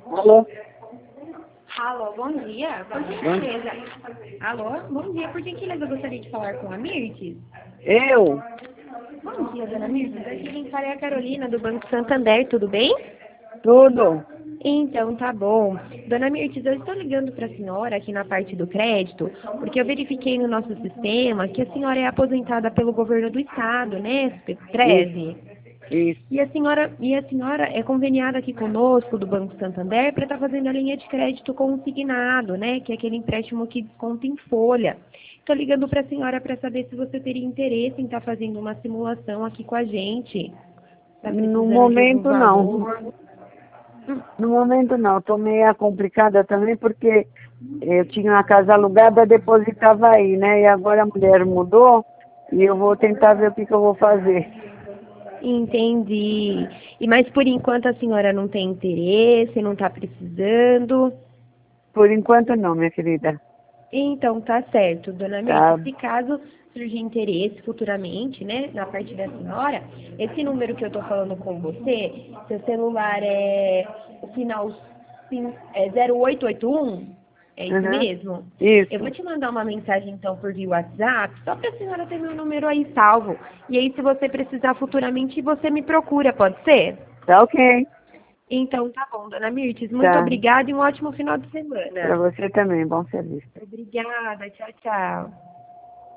Alô? Alô, bom dia. Por gentileza. Alô, bom dia. Por gentileza, eu gostaria de falar com a Mirtes. Eu? Bom dia, dona Mirtes. Aqui quem fala é a Carolina, do Banco Santander, tudo bem? Tudo? Então, tá bom. Dona Mirtes, eu estou ligando para a senhora aqui na parte do crédito, porque eu verifiquei no nosso sistema que a senhora é aposentada pelo governo do estado, né? Isso, 13. isso. E a senhora é conveniada aqui conosco do Banco Santander para estar fazendo a linha de crédito consignado, né? Que é aquele empréstimo que desconta em folha. Estou ligando para a senhora para saber se você teria interesse em estar fazendo uma simulação aqui com a gente. Está No precisando de algum momento não. valor? No momento não. Estou meio complicada também porque eu tinha uma casa alugada, depositava aí, né? E agora a mulher mudou e eu vou tentar ver o que eu vou fazer. Entendi. Mas por enquanto a senhora não tem interesse, não está precisando. Por enquanto não, minha querida. Então, tá certo, dona Tá. Mirta. Se caso surgir interesse futuramente, né, na parte da senhora, esse número que eu tô falando com você, seu celular é o final é 0881, é isso Uhum. mesmo? Eu vou Isso. te mandar uma mensagem então por via WhatsApp, só para a senhora ter meu número aí salvo. E aí, se você precisar futuramente, você me procura, pode ser? Tá ok. Então, tá bom, dona Mirtes. Muito Tá. obrigada e um ótimo final de Para semana. você também. Bom serviço. Obrigada, tchau, tchau.